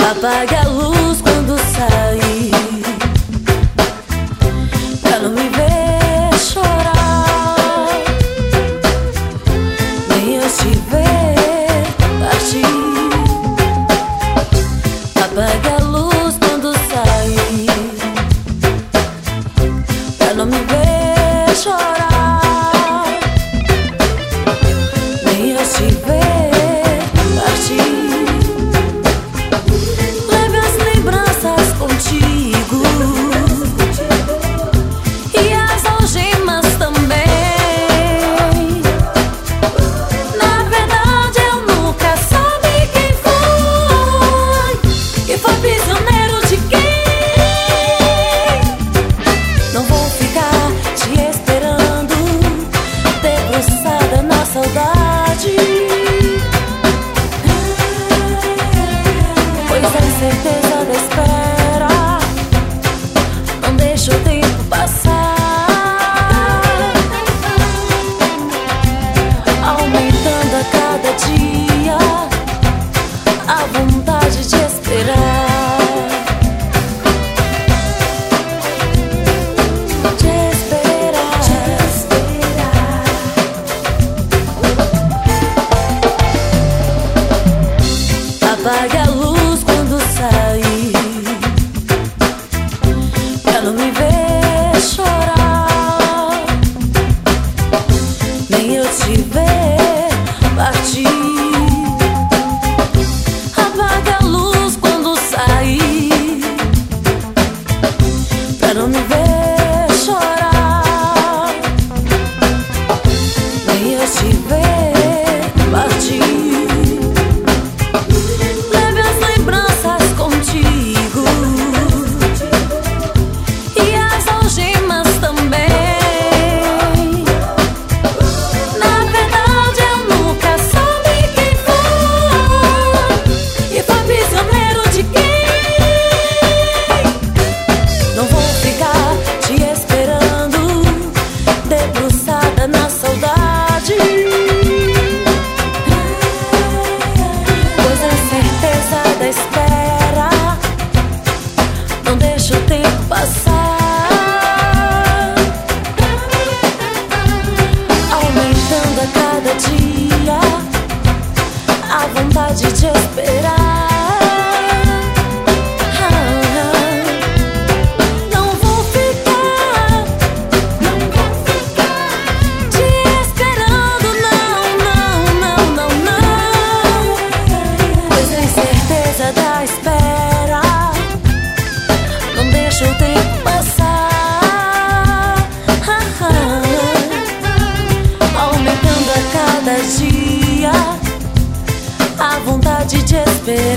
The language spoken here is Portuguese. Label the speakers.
Speaker 1: Apague a luz quando sair, pra não me ver chorar, nem eu te ver partir. Apague a luz quando sair, pra não me ver chorar, nem eu te ver partir. Certeza da espera, não deixa o tempo passar, aumentando a cada dia a vontade de esperar, de esperar, de esperar. Apague a luz quando sair, pra não me ver chorar, nem eu te ver partir. Apague a luz quando sair, pra não me ver chorar, nem eu te ver partir. A vontade de esperar, não vou ficar te esperando, não, pois a incerteza da espera não deixa o tempo passar, aumentando a cada dia a vontade de esperar.